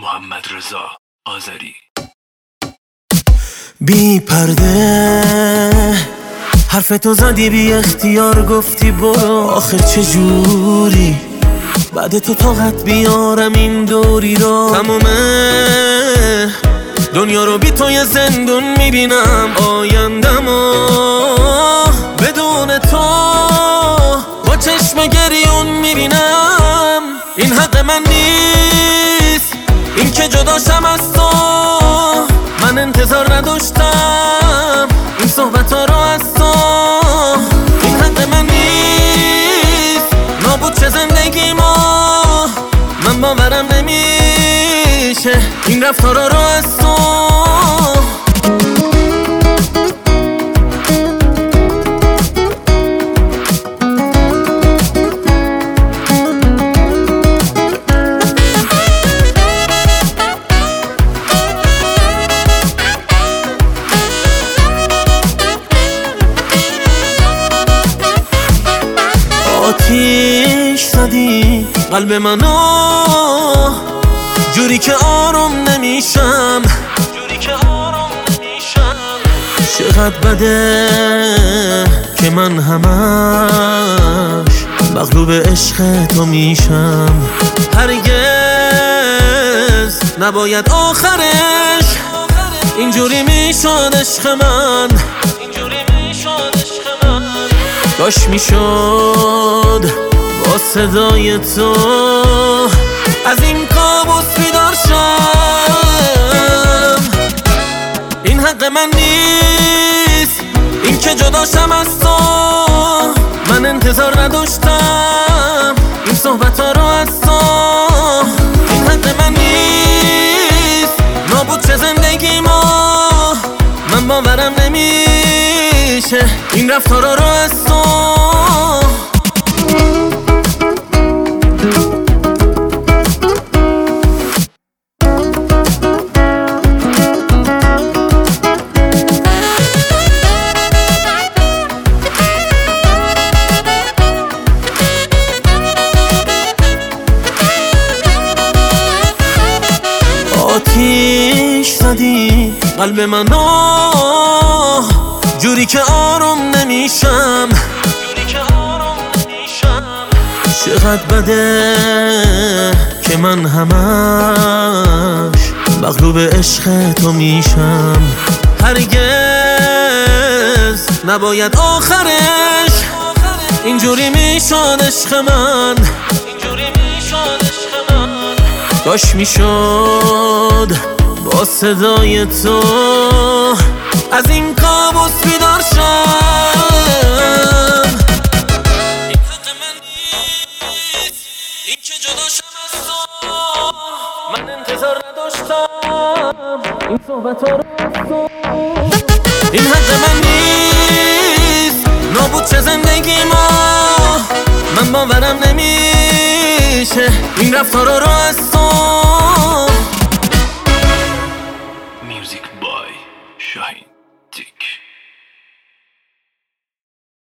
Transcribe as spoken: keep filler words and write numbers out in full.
محمد رضا آذری. بی پرده حرف تو زدی، بی اختیار گفتی برو. آخر چجوری بعد تو طاقت بیارم این دوری رو؟ تمومه دنیا رو بی تو یه زندون میبینم، آیندمو بدون تو با چشم گریون میبینم. این حق من نیست، این که جداشم از تو. من انتظار نداشتم این صحبت ها رو از تو. این حق من نیست، نابود چه زندگی ما. من باورم نمیشه این رفتارا رو از تو. آتیش زدی قلب منو جوری که آروم نمیشم، جوری که آروم نمیشم. چقدر بده که من همش مغلوب عشق تو میشم. هرگز نباید آخرش اینجوری میشد عشق من، اینجوری میشد عشق من. کاش میشد با صدای تو از این کابوس بیدار شم. این حق من نیست، این که جداشم از تو. من انتظار نداشتم این صحبت ها رو از تو. این حق من نیست، نابود چه زندگی ما. من باورم نمیشه این رفتارا رو از تو. آتیش زدی قلب منو جوری که آروم نمیشم، جوری که آروم نمیشم. چقدر بده که من همش مغلوب عشق تو میشم. هرگز نباید آخرش اینجوری میشد عشق من، اینجوری میشد عشق من. کاش میشد با صدای تو از این کابوس بیدار شم. این حق من نیست، این که جداشم از تو. من انتظار نداشتم این صحبت ها رو از تو. این حق من نیست، نابود چه زندگی ما. من باورم نمیشه این رفتارا رو از تو. میوزیک بای شاهین.